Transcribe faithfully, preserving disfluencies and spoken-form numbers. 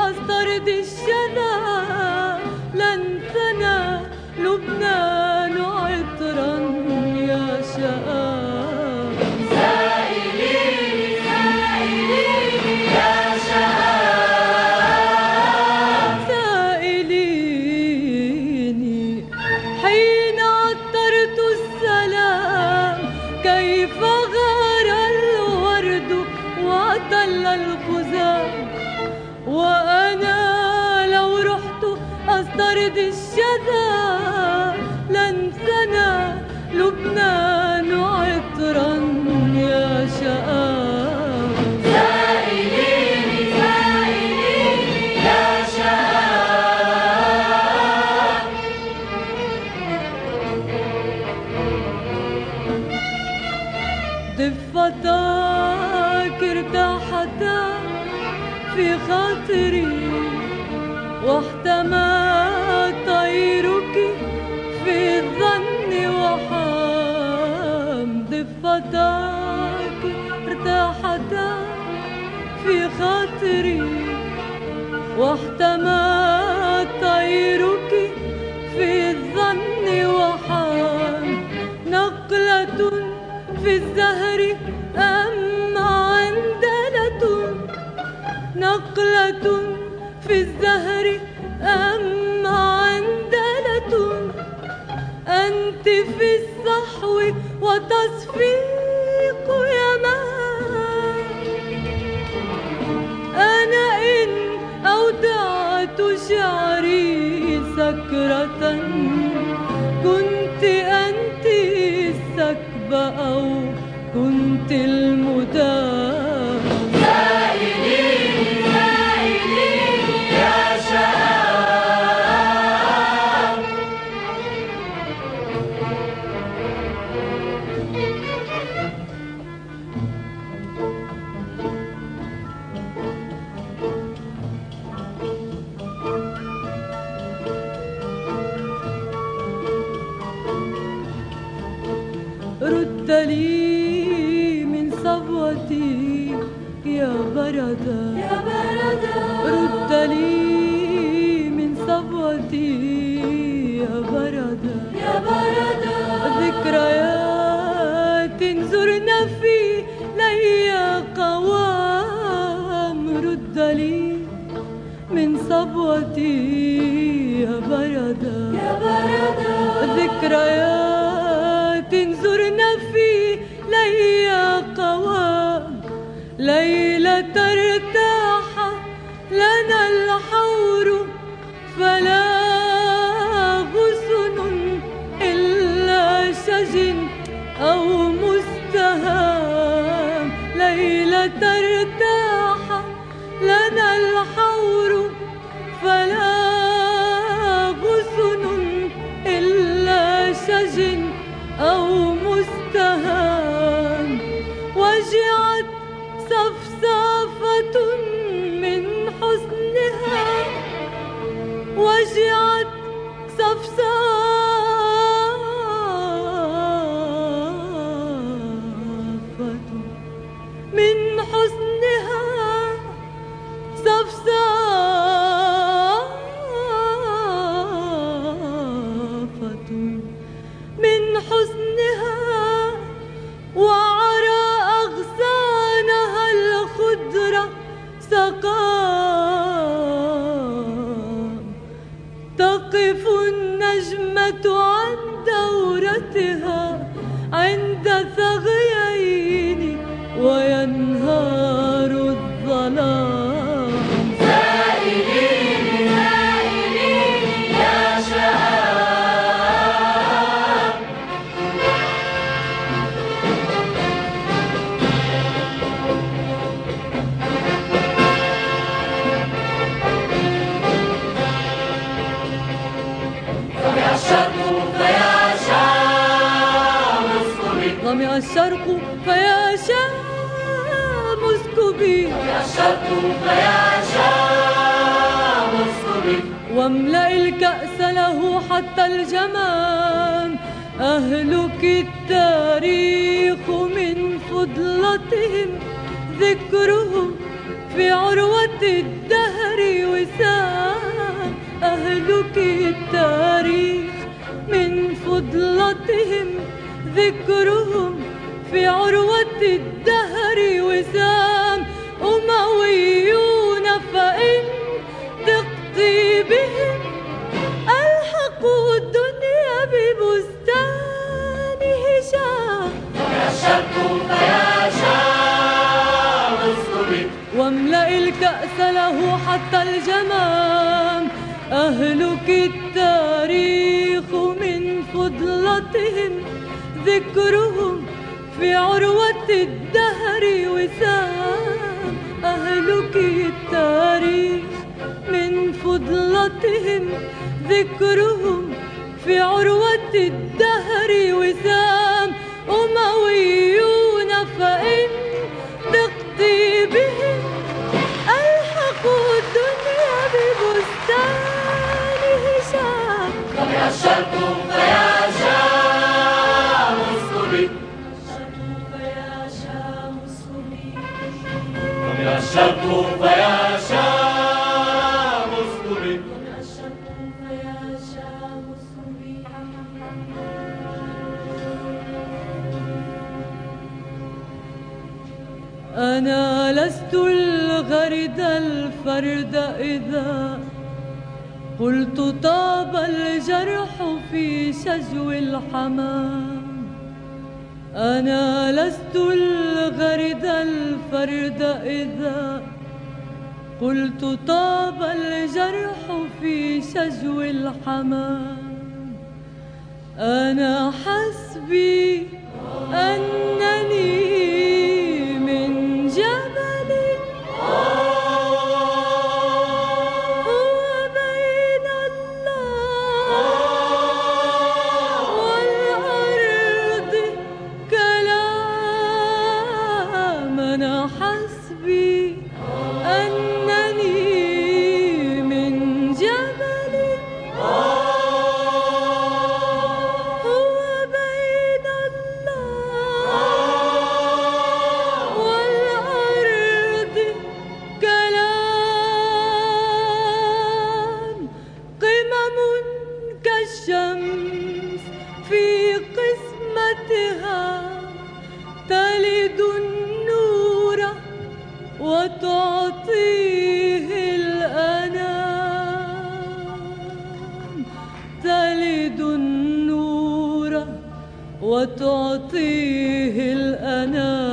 أسترضي الشذا لن ثنى لبنان عطرا يا شآب سائليني سائليني يا شآب سائليني حين عطرت السلام كيف غار الورد وطل الخزام وأنا لو رحت أسترضي الشذا لن ثنى لبنان عطرا يا شآب سائليني سائليني يا شآب ضفتاك ارتاحتا في خاطري واحتمى طيرك في الظن وحام ضفتاك ارتاحتا في خاطري واحتمى طيرك في الظن وحام نقلة في الزهر أم عندلة نقلة في الزهر أم عندلة أنت في الصحو وتصفيق يمان أنا إن أودعت شعري سكرة كنت أنت السكب أو كنت المدام سائليني سائليني يا شآب رد لي من صبوتي يا بردا يا بردا رد لي من صبوتي يا بردا يا بردا ذكريات زرنا في لي قوام رد لي من صبوتي يا بردا يا بردا ذكريات زرنا في لي قوام ليلة ارتاح لنا الحور فلا غصن إلا شج أو مستهام ليلة ارتاح لنا الحور فلا غصن إلا شج أو مستهام وجعت صفصافة من حسنها وجعت صفصافة من حسنها صفصافة من حسنها وعرى أغصانها الخضرة سقام تقف النجمة عن دورتها عند ثغيين وينهار الظلام سائليني سائليني يا شآب ظمئ الشرق فيا شام اسكبي ظمئ الشرق فيا شام اسكبي ظمئ الشرق فيا شام اسكبي واملأ الكأس له حتى الجمان أهلك التاريخ من فضلتهم ذكرهم في عروة الدهر أهلك التاريخ من فضلتهم ذكرهم في عروة الدهر وسام. أمويون فإن ضقت بهم ألحقوا الدنيا ببستان هشام. فيا الشرق فيا شام اسكبي واملأ الكأس له حتى الجمام. أهلك التاريخ من فضلتهم ذكرهم في عروة الدهر وسام. أهلك التاريخ من فضلتهم ذكرهم في عروة الدهر وسام. أمويون فإن ضقت بهم ألحقوا الدنيا ببستان هشام. فيا الشرق فيا شام اسكبي فيا شام اسكبي فيا الشرق فيا شام اسكبي فيا شام اسكبي. أنا لست الغرد الفرد إذا قلت طاب الجرح في شجو الحمام. أنا لست الغرد الفرد إذا قلت طاب الجرح في شجو الحمام. أنا حسبي أنني من جبل هو بين الله والأرض كلام. أنا حسبي أنني من جبل هو بين الله والأرض كلام. قمم كالشمس في قسمتها تلد النور وتعطيه الأنام. تلد النور وتعطيه الأنام.